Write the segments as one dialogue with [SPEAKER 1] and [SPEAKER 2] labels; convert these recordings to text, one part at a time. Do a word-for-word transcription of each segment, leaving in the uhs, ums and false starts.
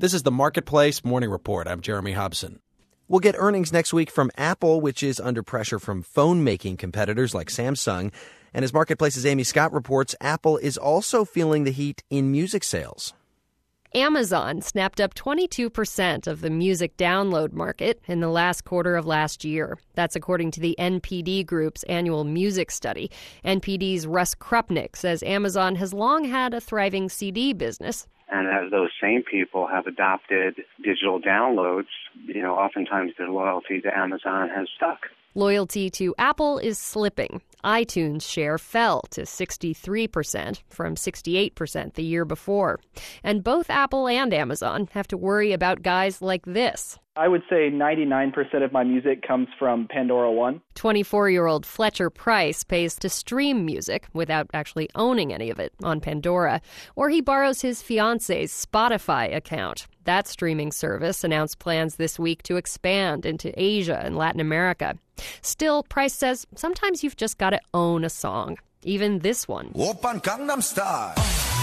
[SPEAKER 1] This is the Marketplace Morning Report. I'm Jeremy Hobson. We'll get earnings next week from Apple, which is under pressure from phone-making competitors like Samsung. And as Marketplace's Amy Scott reports, Apple is also feeling the heat in music sales.
[SPEAKER 2] Amazon snapped up twenty-two percent of the music download market in the last quarter of last year. That's according to the N P D Group's annual music study. N P D's Russ Krupnick says Amazon has long had a thriving C D business.
[SPEAKER 3] And as those same people have adopted digital downloads, you know, oftentimes their loyalty to Amazon has stuck.
[SPEAKER 2] Loyalty to Apple is slipping. iTunes share fell to sixty-three percent from sixty-eight percent the year before. And both Apple and Amazon have to worry about guys like this.
[SPEAKER 4] I would say ninety-nine percent of my music comes from Pandora One.
[SPEAKER 2] twenty-four-year-old Fletcher Price pays to stream music without actually owning any of it on Pandora. Or he borrows his fiance's Spotify account. That streaming service announced plans this week to expand into Asia and Latin America. Still, Price says sometimes you've just got to own a song. Even this one.
[SPEAKER 5] Oppan Gangnam Style.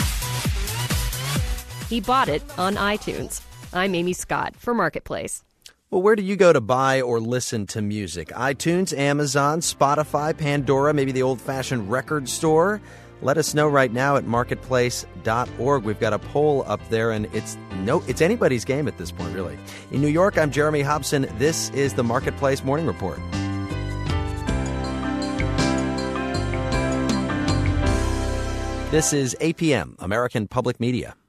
[SPEAKER 2] He bought it on iTunes. I'm Amy Scott for Marketplace.
[SPEAKER 1] Well, where do you go to buy or listen to music? iTunes, Amazon, Spotify, Pandora, maybe the old-fashioned record store? Let us know right now at marketplace dot org. We've got a poll up there, and it's no, it's anybody's game at this point, really. In New York, I'm Jeremy Hobson. This is the Marketplace Morning Report. This is A P M, American Public Media.